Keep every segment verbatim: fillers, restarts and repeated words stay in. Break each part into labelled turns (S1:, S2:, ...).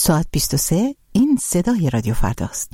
S1: ساعت بیست و سه، این صدای رادیو فرداست.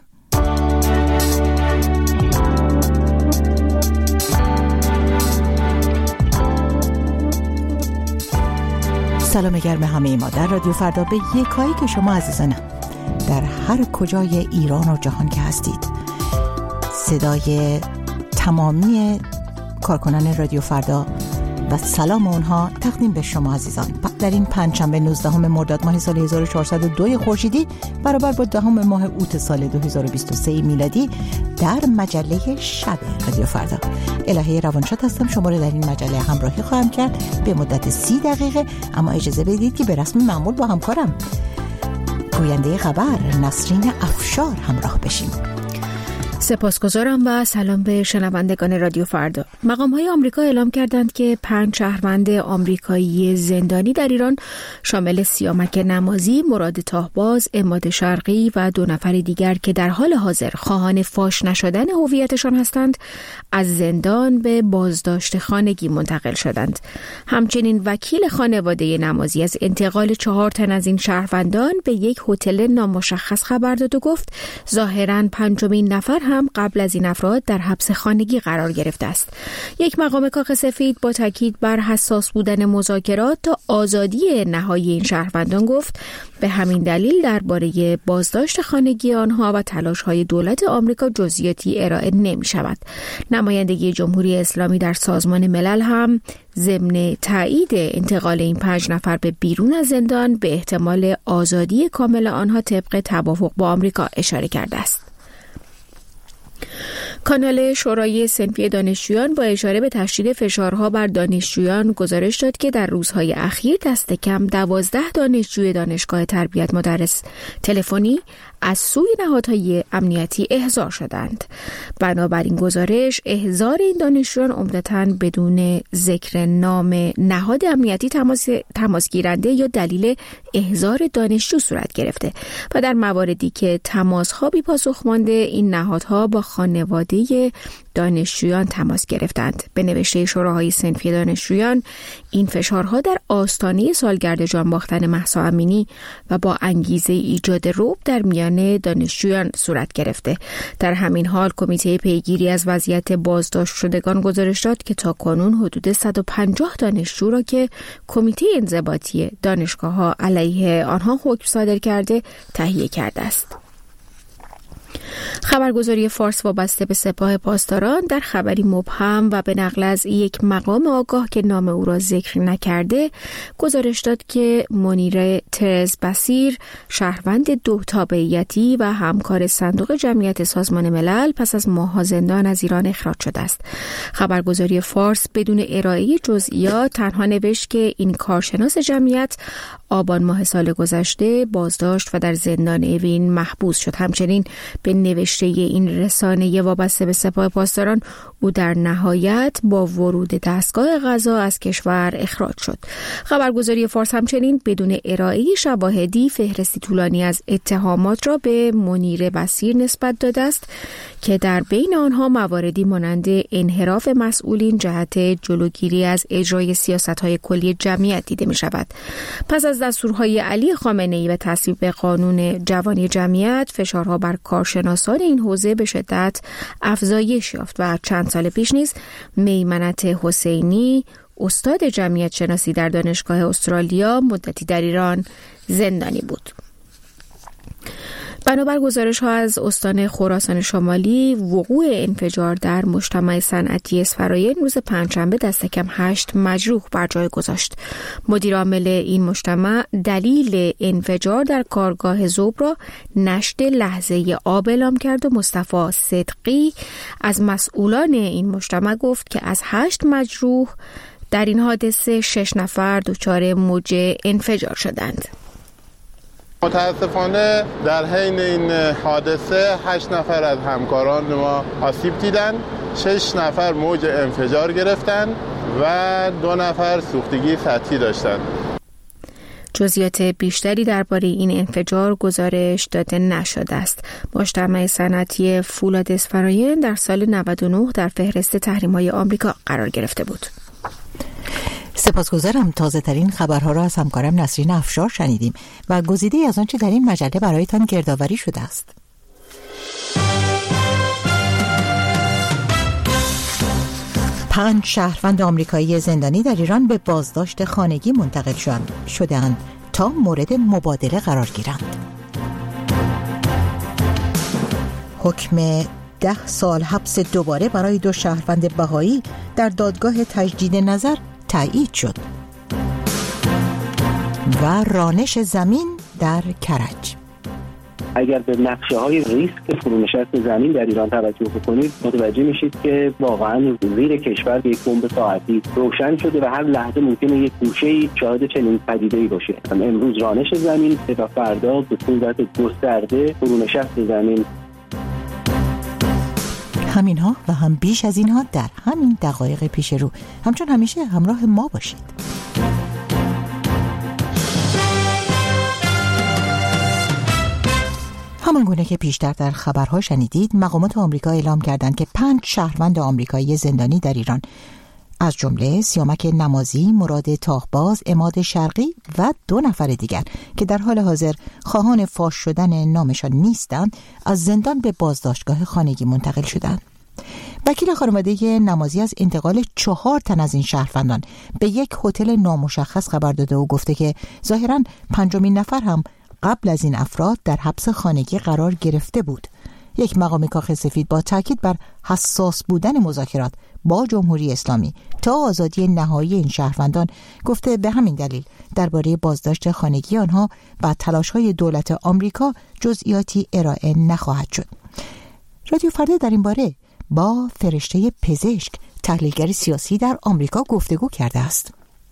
S1: سلام گرم همه ما در رادیو فردا به یکایی که شما عزیزانم در هر کجای ایران و جهان که هستید. صدای تمامی کارکنان رادیو فردا و سلام اونها تقدیم به شما عزیزان در این پنجشنبه نوزدهم مرداد ماه سال هزار و چهارصد و دو خورشیدی برابر با دهم ماه اوت سال دو هزار و بیست و سه میلادی در مجله شب رادیو فردا. الهه روانشاد هستم، شما رو در این مجله همراهی خواهم کرد به مدت سی دقیقه، اما اجازه بدید که به رسم معمول با همکارم گوینده خبر نسرین افشار همراه بشیم.
S2: سپاسگزارم و سلام به شنوندگان رادیو فردا. مقام‌های آمریکا اعلام کردند که پنج شهروند آمریکایی زندانی در ایران شامل سیامک نمازی، مراد تاهباز، عماد شرقی و دو نفر دیگر که در حال حاضر خواهان فاش نشدن هویتشان هستند، از زندان به بازداشت خانگی منتقل شدند. همچنین وکیل خانواده نمازی از انتقال چهار تن از این شهروندان به یک هتل نامشخص خبر داد و گفت ظاهراً پنجمین نفر هم قبل از این افراد در حبس خانگی قرار گرفته است. یک مقام کاخ سفید با تاکید بر حساس بودن مذاکرات تا آزادی نهایی این شهروندان گفت به همین دلیل درباره بازداشت خانگی آنها و تلاش‌های دولت آمریکا جزئیاتی ارائه نمی‌شود. نمایندگی جمهوری اسلامی در سازمان ملل هم ضمن تایید انتقال این پنج نفر به بیرون از زندان به احتمال آزادی کامل آنها طبق توافق با آمریکا اشاره کرده است. کانال شورای صنفی دانشجویان با اشاره به تشدید فشارها بر دانشجویان گزارش داد که در روزهای اخیر دست کم دوازده دانشجوی دانشگاه تربیت مدرس تلفنی از سوی نهادهای امنیتی احضار شدند. بنابراین گزارش احضار این دانشجویان عمدتاً بدون ذکر نام نهاد امنیتی تماس تماس گیرنده یا دلیل احضار دانشجو صورت گرفته و در مواردی که تماس‌ها بی پاسخ مانده این نهادها با خانواده دانشجویان تماس گرفتند. به نوشته شوراهای صنفی دانشجویان این فشارها در آستانه سالگرد جانباختن مهسا امینی و با انگیزه ایجاد رعب در میان دانشجویان صورت گرفته. در همین حال کمیته پیگیری از وضعیت بازداشت شدگان گزارش داد که تاکنون حدود صد و پنجاه دانشجو را که کمیته انضباطی دانشگاه‌ها علیه آنها حکم صادر کرده تهیه کرده است. خبرگزاری فارس وابسته به سپاه پاسداران در خبری مبهم و به نقل از یک مقام آگاه که نام او را ذکر نکرده گزارش داد که منیر ترز بصیر شهروند دو تابعیتی و همکار صندوق جمعیت سازمان ملل پس از ماه‌ها زندان از ایران اخراج شده است. خبرگزاری فارس بدون ارائه جزئیات تنها نوشت که این کارشناس جمعیت آبان ماه سال گذشته بازداشت و در زندان اوین محبوس شد. همچنین به نوشته این رسانه وابسته به سپاه پاسداران او در نهایت با ورود دستگاه قضا از کشور اخراج شد. خبرگزاری فارس همچنین بدون ارائه شواهدی فهرستی طولانی از اتهامات را به منیر بصیر نسبت داده است که در بین آنها مواردی مانند انحراف مسئولین جهت جلوگیری از اجرای سیاست‌های کلی جمعیت دیده می‌شود. پس از دستورهای علی خامنه‌ای و تصویب قانون جوانی جمعیت فشارها بر کارشناسان این حوزه به شدت افزایش یافت و چند سال پیش نیز میمنت حسینی استاد جمعیت شناسی در دانشگاه استرالیا مدتی در ایران زندانی بود. بنابر گزارش ها از استان خراسان شمالی وقوع انفجار در مجتمع صنعتی اسفراین روز پنجشنبه دست کم هشت مجروح بر جای گذاشت. مدیر عامل این مجتمع دلیل انفجار در کارگاه ذوب را نشت لحظه آب اعلام کرد و مصطفی صدقی از مسئولان این مجتمع گفت که از هشت مجروح در این حادثه شش نفر دچار موج انفجار شدند.
S3: متاسفانه در حین این حادثه هشت نفر از همکاران ما آسیب دیدند، شش نفر موج انفجار گرفتند و دو نفر سوختگی سطحی داشتند.
S2: جزئیات بیشتری درباره این انفجار گزارش داده نشده است. مجتمع صنعتی فولاد اسفراین در سال نود و نه در فهرست تحریم‌های آمریکا قرار گرفته بود.
S1: سپاسگزارم. تازه ترین خبرها را از همکارم نسرین افشار شنیدیم و گزیده از آنچه در این مجله برایتان گردآوری شده است. پنج شهروند آمریکایی زندانی در ایران به بازداشت خانگی منتقل شدند تا مورد مبادله قرار گیرند. حکم ده سال حبس دوباره برای دو شهروند بهایی در دادگاه تجدید نظر تایید شد. و رانش زمین در کرج.
S4: اگر به نقشه های ریسک فرونشست زمین در ایران توجه بکنید متوجه میشید که واقعا زیر کشور یک بمب ساعتی روشن شده و هر لحظه ممکنه یک گوشه‌ای شاهد چنین پدیده‌ای باشه. امروز رانش زمین و فردا به صورت گسترده فرونشست زمین.
S1: همینها و هم بیش از اینها در همین دقایق پیش رو. همچون همیشه همراه ما باشید. همان گونه که پیشتر در خبرها شنیدید، مقامات آمریکا اعلام کردند که پنج شهروند آمریکایی زندانی در ایران از جمله سیامک نمازی، مراد تاغباز، عماد شرقی و دو نفر دیگر که در حال حاضر خواهان فاش شدن نامشان نیستند، از زندان به بازداشتگاه خانگی منتقل شدند. وکیل خانواده نمازی از انتقال چهار تن از این شهروندان به یک هتل نامشخص خبر داده و گفته که ظاهراً پنجمین نفر هم قبل از این افراد در حبس خانگی قرار گرفته بود. یک مقام کاخ سفید با تاکید بر حساس بودن مذاکرات با جمهوری اسلامی تا آزادی نهایی این شهروندان گفته به همین دلیل درباره بازداشت خانگی آنها و تلاش‌های دولت آمریکا جزئیاتی ارائه نخواهد شد. رادیو فردا در این باره با فرشته پزشک، تحلیلگر سیاسی در آمریکا گفتگو کرده است.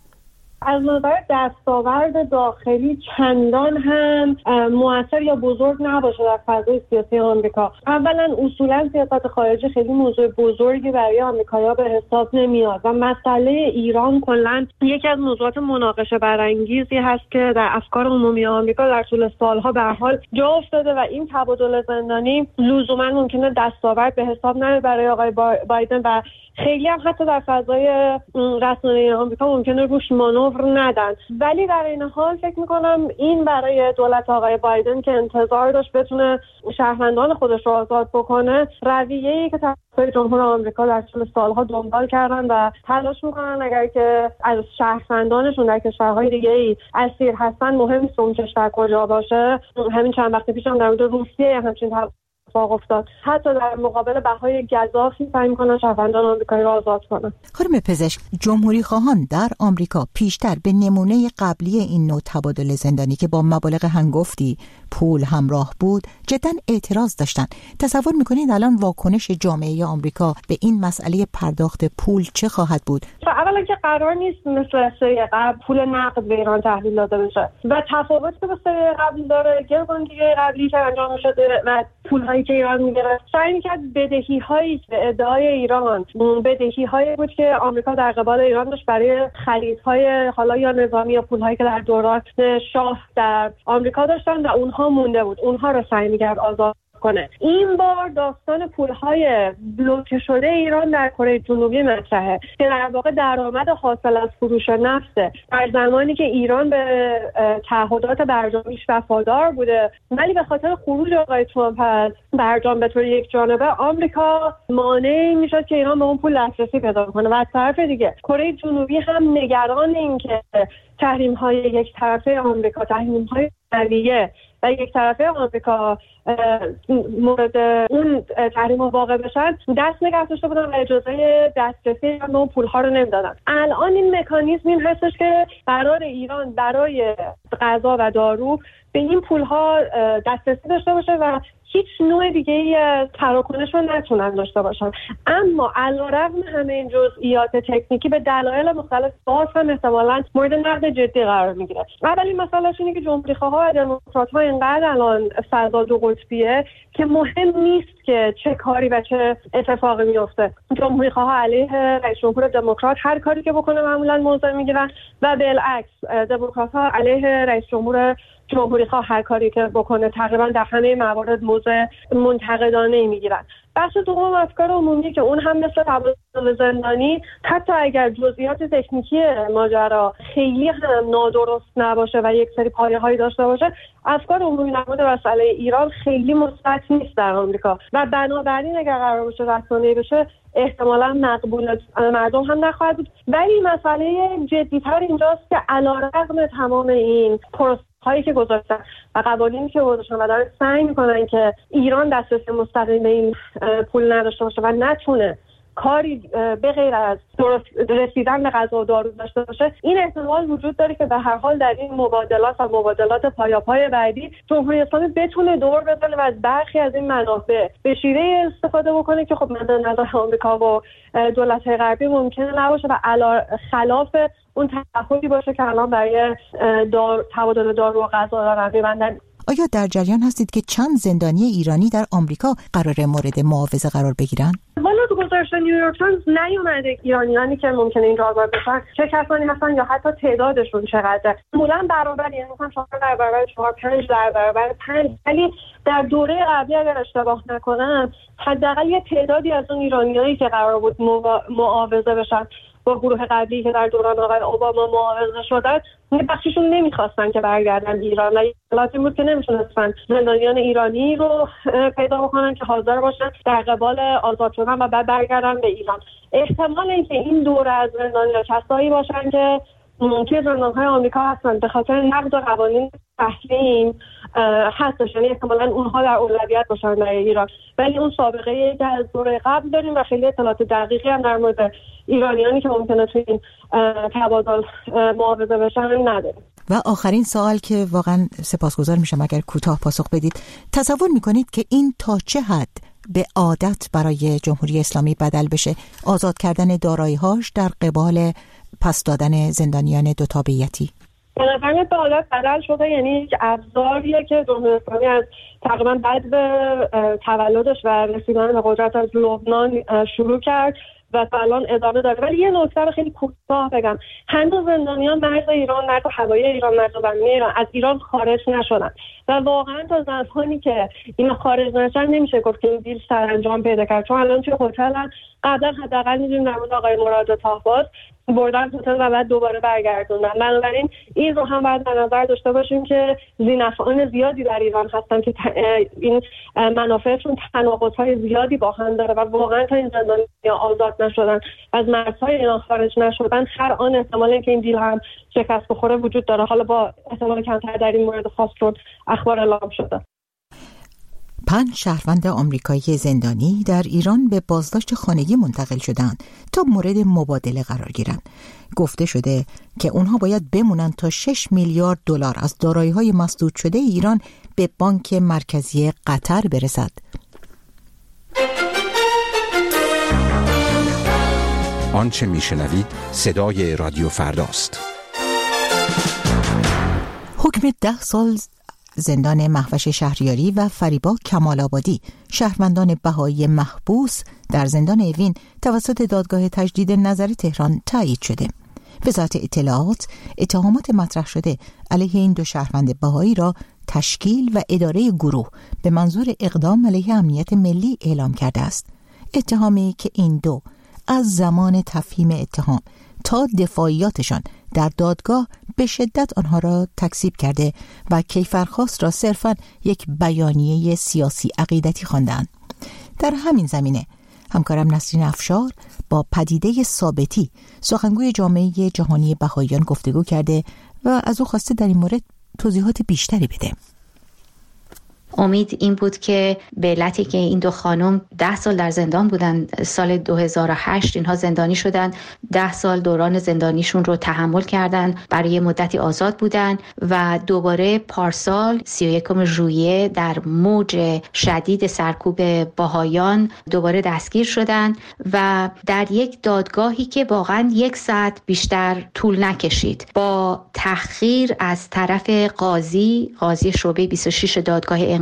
S5: از نظر دستاورد داخلی چندان هم مؤثر یا بزرگ نباشه در فضای سیاسی آمریکا. اولا اصولا سیاست خارجی خیلی موضوع بزرگی برای آمریکایی‌ها به حساب نمیاد و مسئله ایران کلا یکی از موضوعات مناقشه برانگیزی هست که در افکار عمومی آمریکا در طول سالها به هر حال جا افتاده و این تبادل زندانی لزوما ممکنه دستاورد به حساب نیاد برای آقای بایدن و خیلی هم حتی در فضای رسانه‌ای آمریکا ممکنه روش مانور ندن. ولی در این حال فکر میکنم این برای دولت آقای بایدن که انتظار داشت بتونه شهروندان خودش رو آزاد بکنه، رویه‌ای که طرفدار جمهور آمریکا در طول سالها دنبال کردن و تلاش میکنن اگر که از شهروندانشون در کشورهای دیگه‌ای اسیر هستن، مهم نیست اون کشور کجا باشه. همین چند وقت پیش هم در مورد روسیه همچین اتفاق افتاد. حتی در مقابل بهای گزافی سعی می‌کنن شهروندان آمریکایی را آزاد کنن.
S1: خانم پزشک، جمهوری خواهان در آمریکا پیشتر به نمونه قبلی این نوع تبادل زندانی که با مبالغ هنگفتی پول همراه بود جداً اعتراض داشتند. تصور می‌کنید الان واکنش جامعه آمریکا به این مسئله پرداخت پول چه خواهد بود؟
S5: اولا که قرار نیست مثل سری قبل پول نقد به ایران تحویل داده بشه و تفاوت که با سری قبل داره، گروگانگیری قبلی که انجام شده و پول‌هایی که ایران می‌گرفت، سعی می‌کرد بدهی‌هایی به ادعای ایران بدهی‌هایی بود که آمریکا در قبال ایران داشت برای خریدهای حالا یا نظامی یا پول‌هایی که در دوران شاه در آمریکا داشتن و اونها مونده بود، اونها رو سعی می‌کرد آزاد کنه. این بار داستان پولهای بلوکه شده ایران در کره جنوبی مطرحه که در واقع درآمد حاصل از فروش نفته. در زمانی که ایران به تعهدات برجامیش وفادار بوده ولی به خاطر خروج آقای ترامپ از برجام به طور یک جانبه آمریکا مانع میشد که ایران به اون پول دسترسی پیدا کنه و از طرف دیگه کره جنوبی هم نگران این که تحریم‌های یک طرفه آمریکا، تحریم‌های نویه و یک طرفه آمریکا مورد اون تحریم واقع بشن، دست نگه داشته بودن و اجازه دسترسی به اون پول‌ها رو نمیدادن. الان این مکانیزم این هستش که قرار ایران برای غذا و دارو به این پول‌ها دسترسی داشته باشه و هیچ نوع دیگه ای تراکنش رو نتونن داشته باشن. اما علیرغم همه این جزئیات تکنیکی به دلایل مختلف باز هم احتمالاً مورد نقد جدی قرار میگیره. اولین مسئلهش اینه که جمهوری‌خواها و دموکرات‌ها اینقدر الان فضا دو قطبیه که مهم نیست که چه کاری و چه اتفاقی میفته. جمهوری‌خواها علیه رئیس جمهور دموکرات هر کاری که بکنه معمولاً موضع میگیرن و بالعکس دموکرات‌ها علیه رئیس جمهور جمهوری‌خواه هر کاری که بکنه تقریبا در همه موارد موضع منتقدانه‌ای میگیرن. بخش دوم افکار عمومی که اون هم مثل تبادل زندانی حتی اگر جزئیات تکنیکی ماجرا خیلی هم نادرست نباشه و یک سری پایه‌هایی داشته باشه، افکار عمومی در مورد مسئله ایران خیلی مثبت نیست در آمریکا و بنابراین اگر قرار باشه رسانه‌ای بشه احتمالاً مقبول مردم هم نخواهد بود. ولی مسئله جدی‌تر اینجاست که علیرغم تمام این پروسه هایی که گذاشتن و قوانینی که گذاشتن و دارن سعی میکنن که ایران دسترسی مستقیم به این پول نداشته باشه و نتونه کاری به غیر از رسیدن به غذا و دارو داشته باشه، این احتمال وجود داره که به هر حال در این مبادلات و مبادلات پایاپای بعدی جمهوری اسلامی بتونه دور بزنه و از برخی از این منابع به شیوه استفاده بکنه که خب مد نظر آمریکا و دولت‌های غربی ممکنه نباشه و علی خلاف اون تعهدی باشه که الان برای دار تبادل دارو و غذا دارن می‌بندن.
S1: آیا در جریان هستید که چند زندانی ایرانی در آمریکا قرار مورد معاوضه قرار بگیرن؟
S5: والا تو گزارش نیویورک تایمز نیومده ایرانیانی که ممکنه این آزاد بشن چه کسانی هستن یا حتی تعدادشون چقدره. معمولا برابر، یعنی مثلا چهار در برابر چهار، پنج در برابر پنج، ولی در دوره قبلی اگر اشتباه نکنم حداقل یه تعدادی از اون ایرانیایی که قرار بود معاوضه بشن با گروه قبلی که در دوران آقای اوباما معاوضه شدن، یه بخشیشون نمیخواستن که برگردن ایران و لازم بود که نمیتونستن زندانیان ایرانی رو پیدا بکنن که حاضر باشن در قبال آزاد شدن و بعد برگردن به ایران. احتمال اینکه این دوره از زندانیان کسایی باشن که توی زندانهای آمریکا هستن به خاطر نقض قوانین تحریم هستش، یعنی احتمالاً اونها در اولویت باشن برای ایران. ولی اون سابقه ای که از دوره قبل داریم و خیلی اطلاعات دقیقی هم در مورد ایرانیانی که ممکنه توی این تبادل معاوضه بشن نداریم.
S1: و آخرین سوال که واقعا سپاسگزار میشم اگر کوتاه پاسخ بدید، تصور میکنید که این تا چه حد به عادت برای جمهوری اسلامی بدل بشه آزاد کردن دارایی‌هاش در قبال پس دادن زندانیان دو تابعیتی؟
S5: به نظر به عادت بدل شده، یعنی یک ابزاریه که جمهوری اسلامی از تقریبا بعد به تولدش و رسیدن به قدرت از لبنان شروع کرد و الان ادامه داره. ولی یه نکته رو خیلی کوتاه بگم، هنوز زندانیان مرز ایران، مرز هوایی ایران، مرز زمینی ایران از ایران خارج نشدن و واقعا تا زمانی که اینا خارج نشن نمیشه گفت که این دیل سرانجام پیدا کرد، چون الان توی هتلن. قبلا حداقل می‌دونیم در مورد آقای مراد طاهباز بردن هتل و بعد دوباره برگردوندن. بنابراین این رو هم باید در نظر داشته باشیم که ذینفعان زیادی در ایران هستن که این منافعشون تناقض‌های زیادی با هم داره و واقعا تا این زندانیان آزاد نشدن از مرزهای ایران خارج نشدن هر آن احتمالی که این دیل هم شکست بخوره وجود داره. حالا با احتمال کمتر در این مورد خاص شد اخبار اعلام شده.
S1: پنج شهروند آمریکایی زندانی در ایران به بازداشت خانگی منتقل شدند تا مورد مبادله قرار گیرند. گفته شده که اونها باید بمونند تا شش میلیارد دلار از دارایی‌های مسدود شده ایران به بانک مرکزی قطر برسد.
S6: آنچه میشنوید صدای رادیو فرداست.
S1: حکم ده سال زندان مهوش شهریاری و فریبا کمال آبادی شهروندان بهایی محبوس در زندان اوین توسط دادگاه تجدید نظر تهران تایید شده. وزارت اطلاعات اتهامات مطرح شده علیه این دو شهروند بهایی را تشکیل و اداره گروه به منظور اقدام علیه امنیت ملی اعلام کرده است. اتهامی که این دو از زمان تفهیم اتهام تا دفاعیاتشان در دادگاه به شدت آنها را تکذیب کرده و کیفرخواست را صرفاً یک بیانیه سیاسی عقیدتی خواندند. در همین زمینه همکارم نسرین افشار با پدیده ثابتی سخنگوی جامعه جهانی بهائیان گفتگو کرده و از او خواسته در این مورد توضیحات بیشتری بده.
S7: امید این بود که به علتی که این دو خانم ده سال در زندان بودن، سال دو هزار و هشت اینها زندانی شدن، ده سال دوران زندانیشون رو تحمل کردن، برای مدتی آزاد بودن و دوباره پارسال سی و یکم ژوئیه در موج شدید سرکوب بهائیان دوباره دستگیر شدن و در یک دادگاهی که واقعا یک ساعت بیشتر طول نکشید با تأخیر از طرف قاضی قاضی شعبه بیست و شش دادگاه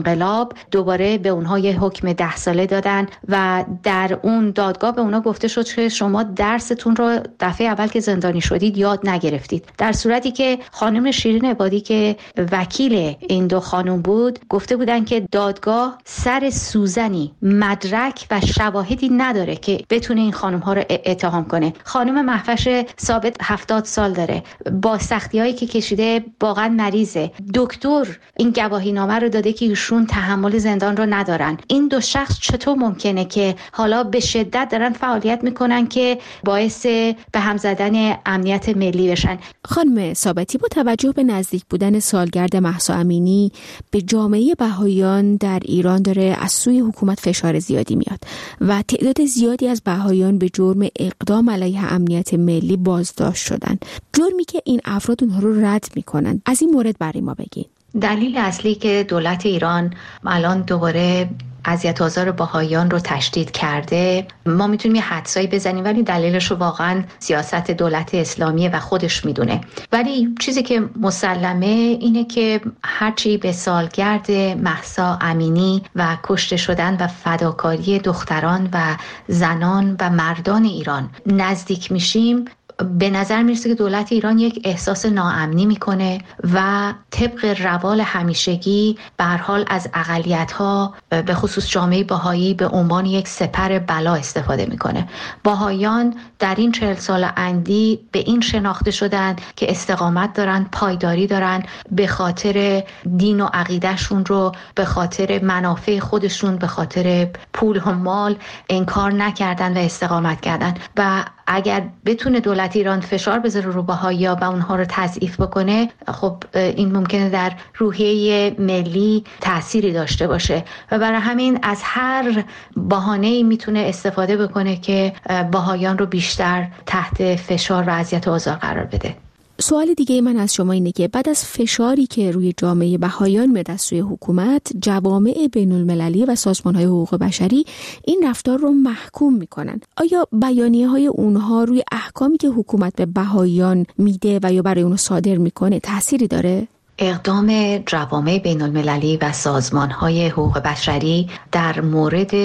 S7: انقلاب دوباره به اونها یه حکم ده ساله دادن و در اون دادگاه به اونها گفته شد که شما درستون رو دفعه اول که زندانی شدید یاد نگرفتید، در صورتی که خانم شیرین عبادی که وکیل این دو خانم بود گفته بودن که دادگاه سر سوزنی مدرک و شواهدی نداره که بتونه این خانم ها رو اتهام کنه. خانم مهوش ثابت هفتاد سال داره، با سختی هایی که کشیده واقعا مریضه. دکتر این گواهی نامه رو داده که ایشون تحمل زندان رو ندارن. این دو شخص چطور ممکنه که حالا به شدت دارن فعالیت میکنن که باعث به هم زدن امنیت ملی بشن؟
S2: خانم ثابتی، با توجه به نزدیک بودن سالگرد مهسا امینی به جامعه بهائیان در ایران داره از سوی حکومت فشار زیادی میاد و تعداد زیادی از بهائیان به جرم اقدام علیه امنیت ملی بازداشت شدن، جرمی که این افراد اونها رو رد میکنن. از این مورد برای ما بگین.
S7: دلیل اصلی که دولت ایران الان دوباره اذیت آزار بهائیان رو تشدید کرده، ما میتونیم یه حدسایی بزنیم ولی دلیلش رو واقعا سیاست دولت اسلامیه و خودش میدونه. ولی چیزی که مسلمه اینه که هرچی به سالگرد مهسا امینی و کشته شدن و فداکاری دختران و زنان و مردان ایران نزدیک میشیم، به نظر میرسه که دولت ایران یک احساس ناامنی میکنه و طبق روال همیشگی به هر حال از اقلیت‌ها به خصوص جامعه بهایی به عنوان یک سپر بلا استفاده میکنه. بهاییان در این چهل سال اندی به این شناخته شدن که استقامت دارن، پایداری دارن، به خاطر دین و عقیدهشون رو به خاطر منافع خودشون، به خاطر پول و مال انکار نکردن و استقامت کردن و اگر بتونه دولت ایران فشار بذاره رو بهائی‌ها و اونها رو تضعیف بکنه، خب این ممکنه در روحیه ملی تأثیری داشته باشه و برای همین از هر بهانه‌ای میتونه استفاده بکنه که بهائیان رو بیشتر تحت فشار و اذیت و آزار قرار بده.
S2: سوال دیگه من از شما اینه که بعد از فشاری که روی جامعه بهائیان میاد از سوی حکومت، جوامع بین المللی و سازمان‌های حقوق بشری این رفتار رو محکوم میکنن. آیا بیانیه‌های اونها روی احکامی که حکومت به بهائیان میده و یا برای اونها صادر میکنه تأثیری داره؟
S7: اقدام جوامع بین المللی و سازمان‌های حقوق بشری در مورد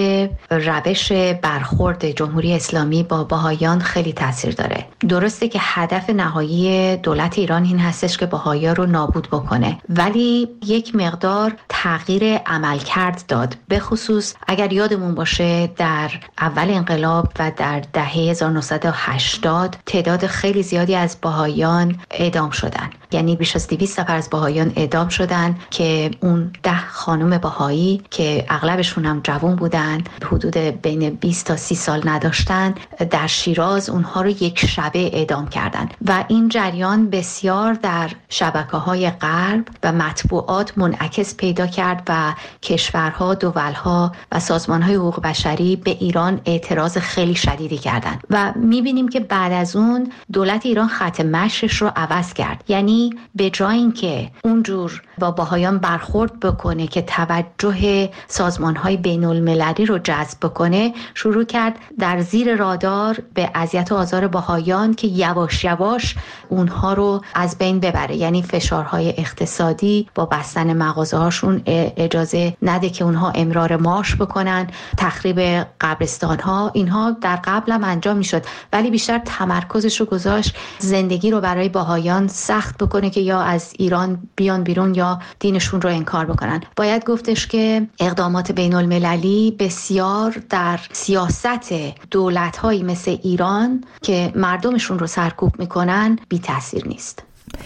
S7: روش برخورد جمهوری اسلامی با بهائیان خیلی تاثیر داره. درسته که هدف نهایی دولت ایران این هستش که بهائیان رو نابود بکنه، ولی یک مقدار تغییر عملکرد داد. به خصوص اگر یادمون باشه در اول انقلاب و در دهه هزار و نهصد و هشتاد تعداد خیلی زیادی از بهائیان اعدام شدن، یعنی بیش از دویست نفر از بهائیان اعدام شدن که اون ده خانم بهایی که اغلبشون هم جوان بودن، حدود بین بیست تا سی سال نداشتن، در شیراز اونها رو یک شبه اعدام کردن و این جریان بسیار در شبکه‌های غرب و مطبوعات منعکس پیدا کرد و کشورها، دولها و سازمان‌های حقوق بشری به ایران اعتراض خیلی شدیدی کردن و می‌بینیم که بعد از اون دولت ایران خط مشیش رو عوض کرد. یعنی به جای اینکه اونجور با بهائیان برخورد بکنه که توجه سازمان‌های بین‌المللی رو جذب بکنه، شروع کرد در زیر رادار به اذیت و آزار بهائیان که یواش یواش اونها رو از بین ببره. یعنی فشارهای اقتصادی با بستن مغازه‌هاشون اجازه نده که اونها امرار معاش بکنن، تخریب قبرستان‌ها، اینها در قبل هم انجام میشد ولی بیشتر تمرکزش رو گذاشت زندگی رو برای بهائیان سخت بکنه که یا از ایران بیان بیرون یا دینشون رو انکار بکنن. باید گفتش که اقدامات بین المللی بسیار در سیاست دولت‌هایی مثل ایران که مردمشون رو سرکوب میکنن بی تاثیر نیست.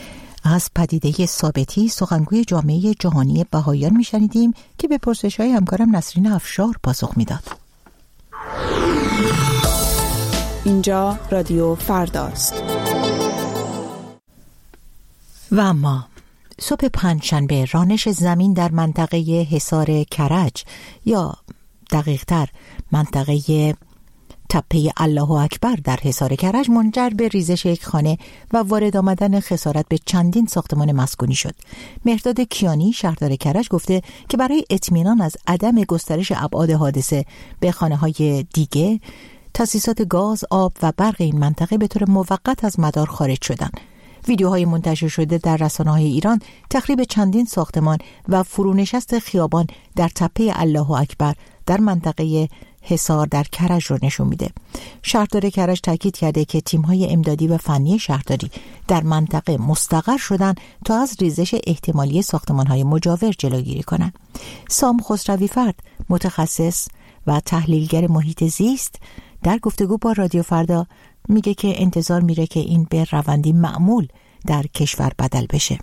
S1: از پدیده ثابتی، سخنگوی جامعه جهانی بهائیان میشنیدیم که به پرسش‌های همکارم نسرین افشار پاسخ میداد.
S8: اینجا رادیو فرداست.
S1: و اما صبح پنجشنبه رانش زمین در منطقه حصار کرج یا دقیق‌تر منطقه تپه الله اکبر در حصار کرج منجر به ریزش یک خانه و وارد آمدن خسارت به چندین ساختمان مسکونی شد. مهرداد کیانی شهردار کرج گفته که برای اطمینان از عدم گسترش ابعاد حادثه به خانه‌های دیگه، تاسیسات گاز، آب و برق این منطقه به طور موقت از مدار خارج شدند. ویدیوهای منتشر شده در رسانه‌های ایران تخریب چندین ساختمان و فرونشست خیابان در تپه الله اکبر در منطقه حصار در کرج رو نشون میده. شهردار کرج تاکید کرده که تیم‌های امدادی و فنی شهرداری در منطقه مستقر شدن تا از ریزش احتمالی ساختمان‌های مجاور جلوگیری کنند. سام خسروی فرد، متخصص و تحلیلگر محیط زیست، در گفتگو با رادیو فردا میگه که انتظار میره که این به روندی معمول در کشور بدل بشه.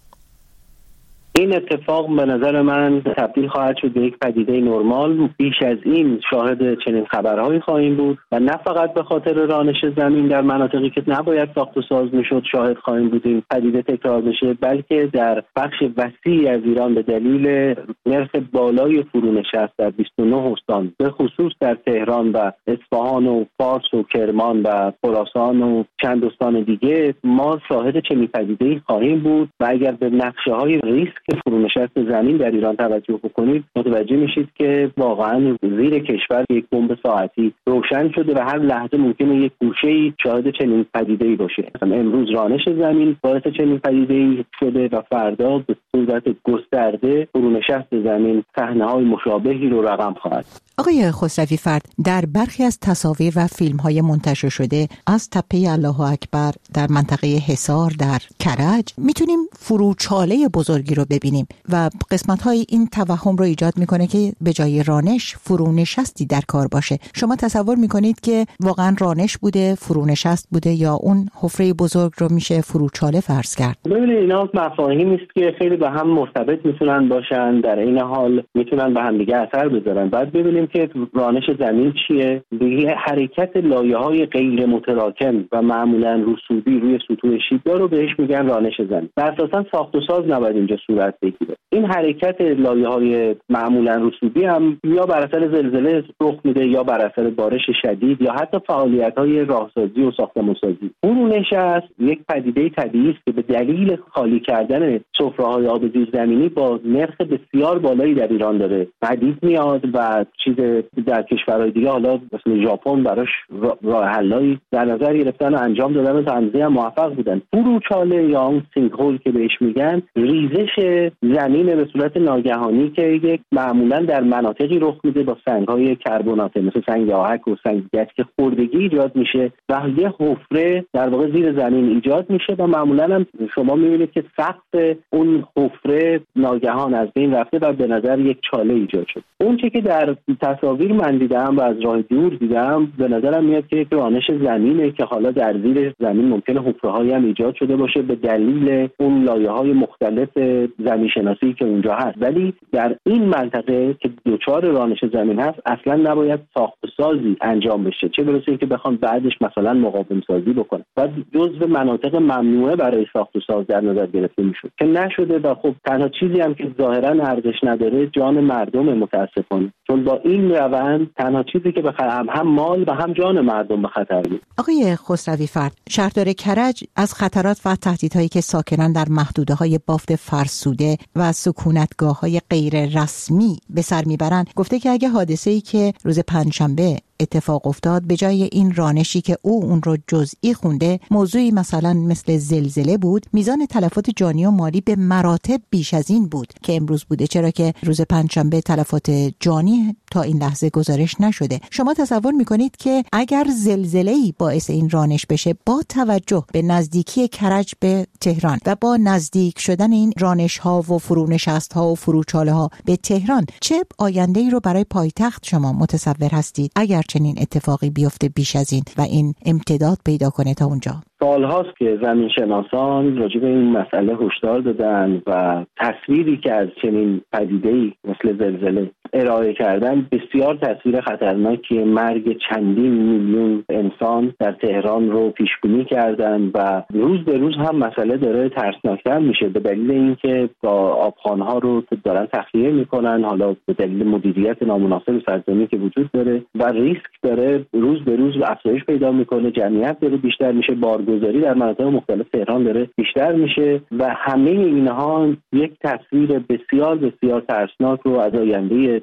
S4: این اتفاق به نظر من تبدیل خواهد شد به یک پدیده نرمال. بیش از این شاهد چنین خبرهایی خواهیم بود و نه فقط به خاطر رانش زمین در مناطقی که نباید ساخت و ساز میشد شاهد خواهیم بود این پدیده تکرار بشه، بلکه در بخش وسیعی از ایران به دلیل نرخ بالای فرونشست در بیست و نه استان، به خصوص در تهران و اصفهان و فارس و کرمان و خراسان و چند استان دیگه، ما شاهد چنین پدیده‌ای خواهیم بود و اگر به نقشه‌های ریسک که فرونشست زمین در ایران توجه بکنید متوجه میشید که واقعا زیر کشور یک بمب ساعتی روشن شده و هر لحظه ممکنه یک گوشه‌ای شاهد چنین پدیده‌ای باشه. مثلا امروز رانش زمین باعث چنین پدیده‌ای شده و فردا به صورت گسترده فرونشست زمین صحنه‌های مشابهی رو رقم خواهد.
S1: آقای خسروی فرد، در برخی از تصاویر و فیلم‌های منتشر شده از تپه الله اکبر در منطقه حصار در کرج میتونیم فروچاله بزرگی رو ببینیم و قسمت‌های این توهم رو ایجاد میکنه که به جای رانش فرونشستی در کار باشه. شما تصور میکنید که واقعا رانش بوده، فرونشست بوده یا اون حفره بزرگ رو میشه فروچاله فرض کرد؟
S4: ببینید اینا مفاهیمی است که خیلی به هم مرتبط میتونن باشن، در این حال میتونن به هم دیگه اثر بذارن. بعد ببینیم که رانش زمین چیه؟ دیگه حرکت لایه‌های غیر متراکم و معمولا رسوبی روی سطوح شیب‌دار رو بهش میگن رانش زمین. اساساً ساخت و ساز نباید اینجا صورت بگیره. این حرکت لایه‌های معمولا رسوبی هم یا بر اثر زلزله رخ میده یا بر اثر بارش شدید یا حتی فعالیت‌های راهسازی و ساختمان‌سازی. فرونشست یک پدیده طبیعی است که به دلیل خالی کردن سفره‌های آب زیرزمینی با نرخ بسیار بالایی در ایران داره پدید میاد و چیز در کشورهای دیگه حالا مثل ژاپن براش راه حلایی در نظر گرفتن و انجام دادن و تنظیم موفق بودن. فروچاله یا اون سینک هول که بهش میگن ریزش زمین به صورت ناگهانی که یک معمولا در مناطقی رخ میده با سنگ‌های کربناته مثل سنگ آهک و سنگ گچ که خوردگی ایجاد میشه و یه حفره در واقع زیر زمین ایجاد میشه و معمولا هم شما میبینید که سقف اون حفره ناگهان از بین رفته و به نظر یک چاله ایجاد شد. اون چیزی که در تصاویر من دیدم و از راه دور دیدم به نظرم میاد که یک رانش زمینه که حالا در زیر زمین ممکنه حفره‌هایی هم ایجاد شده باشه به دلیل اون لایه‌های مختلف زمین شناسی که اونجا هست، ولی در این منطقه که دوچار رانش زمین هست اصلا نباید ساخت و سازی انجام بشه، چه برسه اینکه بخوام بعدش مثلا مقاوم سازی بکنه و جزو مناطق ممنوعه برای ساخت و ساز در نظر گرفته میشد که نشده و خب تنها چیزی هم که ظاهرا ارزش نداره جان مردم متاسفانه، چون با این روند تنها چیزی که بخرم هم مال و هم جان مردم به خطر میاد.
S1: آقای خسروی فرد، شهردار کرج از خطرات و تهدیدهایی که ساکنان در محدوده‌های بافت فرسوده و سکونتگاه‌های غیر رسمی به سر میبرند گفته که اگه حادثه‌ای که روز پنجشنبه اتفاق افتاد به جای این رانشی که او اون رو جزئی خونده موضوعی مثلا مثل زلزله بود، میزان تلفات جانی و مالی به مراتب بیش از این بود که امروز بوده، چرا که روز پنجشنبه تلفات جانی تا این لحظه گزارش نشده. شما تصور میکنید که اگر زلزله‌ای باعث این رانش بشه با توجه به نزدیکی کرج به تهران و با نزدیک شدن این رانش ها و فرونشست ها و فروچاله ها به تهران، چه آینده‌ای رو برای پایتخت شما متصور هستید اگر چنین اتفاقی بیفته بیش از این و این امتداد پیدا کنه تا اونجا؟
S4: سال هاست که زمین شناسان راجع به این مسئله هشدار دادن و تصویری که از چنین پدیده‌ای مثل زلزله ارائه کردن بسیار تصویر خطرناکی مرگ چندین میلیون انسان در تهران رو پیشبینی کردن و روز به روز هم مسئله داره ترسناکتر میشه به دلیل اینکه با آبخوان‌ها رو دارن تخلیه میکنن، حالا به دلیل مدیریت نامناسب سرزمینی که وجود داره و ریسک داره روز به روز افزایش پیدا میکنه، جمعیت داره بیشتر میشه، بارگذاری در مناطق مختلف تهران داره بیشتر میشه و همه اینها یک تصویر بسیار بسیار ترسناک رو از آینده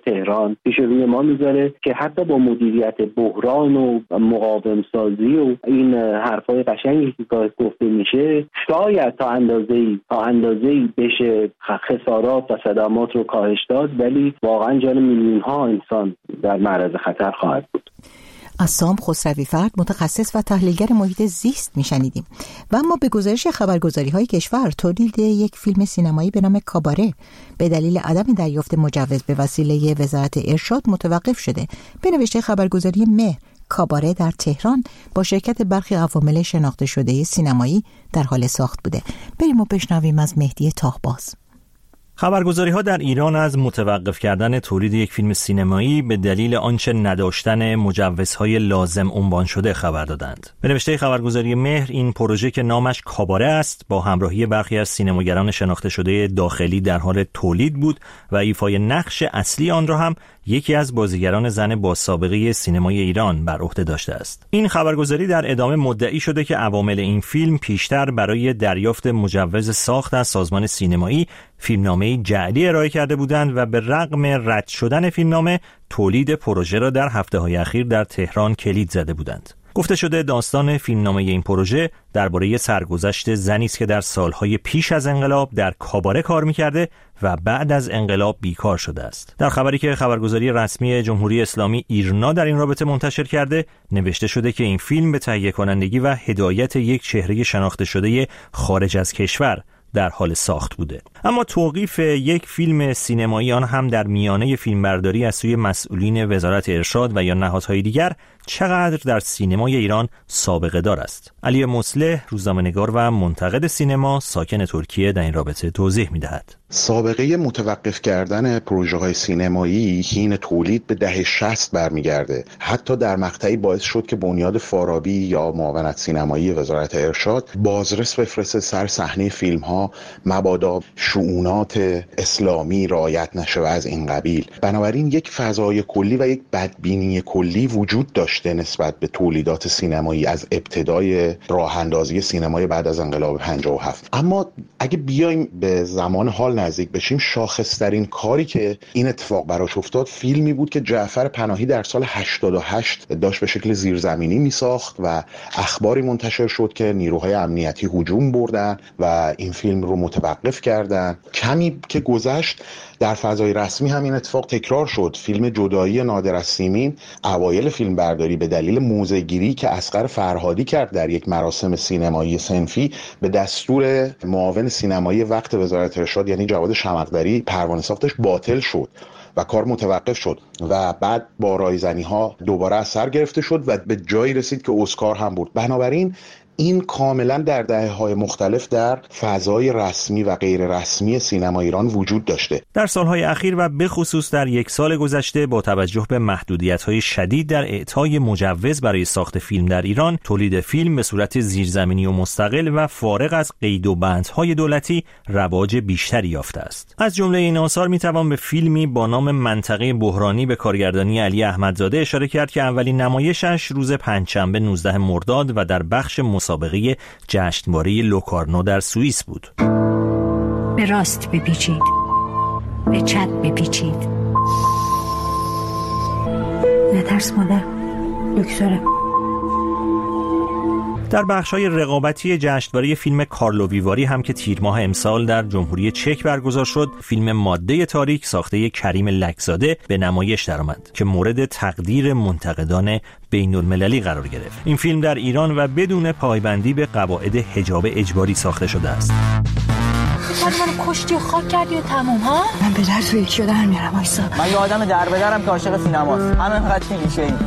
S4: تهران پیش روی ما میذاره که حتی با مدیریت بحران و مقاوم سازی و این حرفای قشنگی که گفته میشه شاید تا اندازه‌ای تا اندازه‌ای بشه خسارات و صدمات رو کاهش داد، ولی واقعا جان میلیون ها انسان در معرض خطر خواهد بود.
S1: عصام خسروی فرد، متخصص و تحلیلگر محیط زیست میشنیدیم. و اما به گزارش خبرگزاری‌های کشور، تولید یک فیلم سینمایی به نام کاباره به دلیل عدم دریافت مجوز به وسیله وزارت ارشاد متوقف شده. به نوشته خبرگزاری مهر، کاباره در تهران با شرکت برخی عوامل شناخته شده سینمایی در حال ساخت بوده. بریم و بشنویم از مهدی تاهباز.
S9: خبرگزاری‌ها در ایران از متوقف کردن تولید یک فیلم سینمایی به دلیل آنچه نداشتن مجوزهای لازم عنوان شده خبر دادند. به نوشته خبرگزاری مهر، این پروژه که نامش کاباره است با همراهی برخی از سینماگران شناخته شده داخلی در حال تولید بود و ایفای نقش اصلی آن را هم یکی از بازیگران زن با سابقه سینمای ایران بر عهده داشته است. این خبرگزاری در ادامه مدعی شده که عوامل این فیلم پیشتر برای دریافت مجوز ساخت از سازمان سینمایی فیلمنامه جعلی ارائه کرده بودند و به رغم رد شدن فیلمنامه تولید پروژه را در هفته‌های اخیر در تهران کلید زده بودند. گفته شده داستان فیلمنامه این پروژه درباره سرگذشت زنی است که در سالهای پیش از انقلاب در کاباره کار می‌کرده و بعد از انقلاب بیکار شده است. در خبری که خبرگزاری رسمی جمهوری اسلامی ایرنا در این رابطه منتشر کرده، نوشته شده که این فیلم به تهیه کنندگی و هدایت یک چهره شناخته شده خارج از کشور در حال ساخت بوده. اما توقیف یک فیلم سینمایی، آن هم در میانه فیلمبرداری از سوی مسئولین وزارت ارشاد و یا نهادهای دیگر، چقدر در سینمای ایران سابقه دار است. علی مصلح، روزنامه‌نگار و منتقد سینما ساکن ترکیه، در این رابطه توضیح می‌دهد.
S10: سابقه متوقف کردن پروژه‌های سینمایی حین تولید به دهه شصت برمیگرده. حتی در مقطعی باعث شد که بنیاد فارابی یا معاونت سینمایی وزارت ارشاد بازرس بفرسته سر صحنه فیلم‌ها مبادا شؤونات اسلامی رعایت نشه و از این قبیل. بنابراین یک فضای کلی و یک بدبینی کلی وجود داشته نسبت به تولیدات سینمایی از ابتدای راه اندازی سینمای بعد از انقلاب پنجاه و هفت. اما اگه بیایم به زمان حال نزدیک بشیم، شاخص‌ترین کاری که این اتفاق براش افتاد فیلمی بود که جعفر پناهی در سال هشتاد و هشت داشت به شکل زیرزمینی میساخت و اخباری منتشر شد که نیروهای امنیتی هجوم بردن و این فیلم رو متوقف کردن. کمی که گذشت در فضای رسمی هم این اتفاق تکرار شد. فیلم جدایی نادر از سیمین اوایل فیلم برداری به دلیل موزه‌گیری که اصغر فرهادی کرد در یک مراسم سینمایی صنفی به دستور معاون سینمایی وقت وزارت ارشاد یعنی جواد شمقدری پروانه ساختش باطل شد و کار متوقف شد و بعد با رایزنی ها دوباره از سر گرفته شد و به جایی رسید که اسکار هم برد. بنابراین این کاملا در دهه‌های مختلف در فضای رسمی و غیر رسمی سینما ایران وجود داشته.
S9: در سالهای اخیر و به خصوص در یک سال گذشته با توجه به محدودیت‌های شدید در اعطای مجوز برای ساخت فیلم در ایران، تولید فیلم به صورت زیرزمینی و مستقل و فارغ از قید و بندهای دولتی رواج بیشتری یافته است. از جمله این آثار میتوان به فیلمی با نام منطقه بحرانی به کارگردانی علی احمدزاده اشاره کرد که اولین نمایشش روز پنجشنبه نوزدهم مرداد و در بخش مسابقه جشنواره لوکارنو در سوئیس بود.
S11: به راست بپیچید، به چپ بپیچید. نترس مادر، دکتره.
S9: در بخش‌های رقابتی جشنواره فیلم کارلو ویواری هم که تیر ماه امسال در جمهوری چک برگزار شد، فیلم ماده تاریک ساخته کریم لکزاده به نمایش درآمد که مورد تقدیر منتقدان بین‌المللی قرار گرفت. این فیلم در ایران و بدون پایبندی به قواعد حجاب اجباری ساخته شده است.
S11: من منو کشتی و خاک کردی و تموم ها؟ من به در تو یکی رو در میارم آیسا.
S12: من یه آدم در به درم که عاشق سینماست. همه فقط که میشه این.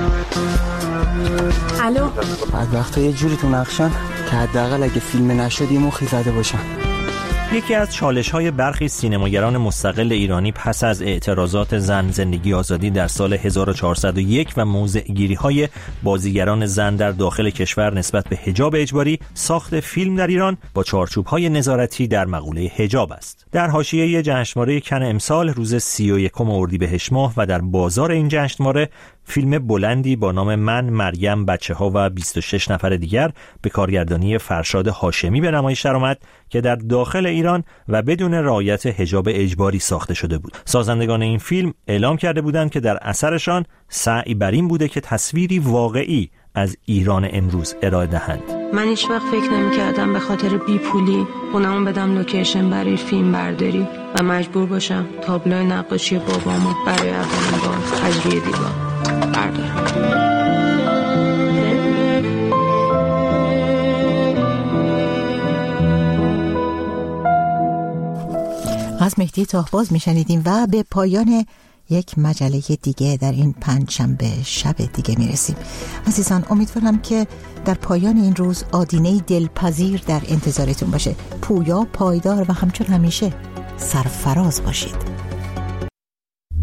S11: الو.
S12: بعد وقتا یه جوری تو نقشن که حداقل اگه فیلم نشد یه مخی زده باشن.
S9: یکی از چالش‌های برخی سینماگران مستقل ایرانی پس از اعتراضات زن زندگی آزادی در سال هزار و چهارصد و یک و موضع‌گیری‌های بازیگران زن در داخل کشور نسبت به حجاب اجباری، ساخت فیلم در ایران با چارچوب‌های نظارتی در مقوله حجاب است. در حاشیه جشنواره کن امسال روز سی و یکم اردیبهشت ماه و در بازار این جشنواره، فیلم بلندی با نام من، مریم، بچه‌ها و بیست و شش نفر دیگر به کارگردانی فرشاد هاشمی به نمایش درآمد که در داخل ایران و بدون رعایت حجاب اجباری ساخته شده بود. سازندگان این فیلم اعلام کرده بودند که در اثرشان سعی بر این بوده که تصویری واقعی از ایران امروز ارائه دهند.
S13: من هیچ وقت فکر نمی‌کردم به خاطر بی پولی خونمون بدم لوکیشن برای فیلم برداری و مجبور باشم تابلوی نقاشی بابامو برای اولین بار از روی دیوار بردارم.
S1: از مهدی تاهباز میشنیدیم و به پایان یک مجله دیگه در این پنجشنبه شب دیگه میرسیم. عزیزان، امیدوارم که در پایان این روز آدینه دلپذیر در انتظارتون باشه. پویا، پایدار و همچون همیشه سرفراز باشید.